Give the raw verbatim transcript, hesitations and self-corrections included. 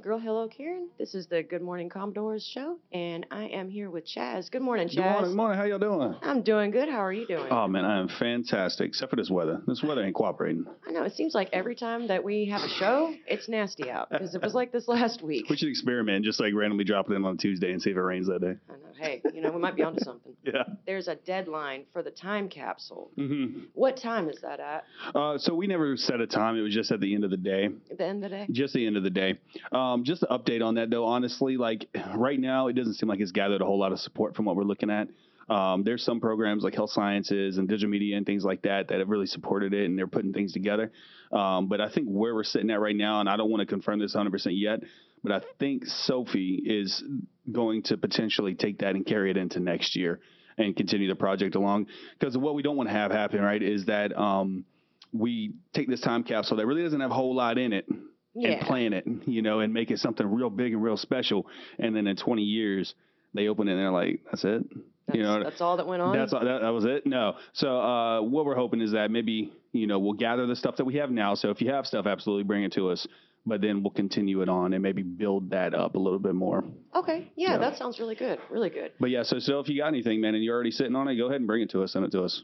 girl. Hello, Karen. This is the Good Morning Commodores show, and I am here with Chaz. Good morning, Chaz. Good morning, good morning. How y'all doing? I'm doing good. How are you doing? Oh, man, I am fantastic, except for this weather. This weather ain't cooperating. I know. It seems like every time that we have a show, it's nasty out, because it was like this last week. We should experiment, just like randomly drop it in on Tuesday and see if it rains that day. I know. Hey, you know, we might be onto something. Yeah. There's a deadline for the time capsule. Mm-hmm. What time is that at? Uh, so we never set a time. It was just at the end of the day. At the end of the day? Just the end of the day. Um, just to update on that, though, honestly, like right now, it doesn't seem like it's gathered a whole lot of support from what we're looking at. Um, there's some programs like health sciences and digital media and things like that that have really supported it, and they're putting things together. Um, but I think where we're sitting at right now, and I don't want to confirm this one hundred percent yet, but I think Sophie is going to potentially take that and carry it into next year and continue the project along. Because what we don't want to have happen, right, is that um, we take this time capsule that really doesn't have a whole lot in it. Yeah. And plan it, you know, and make it something real big and real special. And then in twenty years, they open it and they're like, that's it. That's, you know, that's all that went on. That's all, that, that was it. No. So uh, what we're hoping is that maybe, you know, we'll gather the stuff that we have now. So if you have stuff, absolutely bring it to us. But then we'll continue it on and maybe build that up a little bit more. Okay. Yeah, yeah. That sounds really good. Really good. But yeah, so, so if you got anything, man, and you're already sitting on it, go ahead and bring it to us. Send it to us.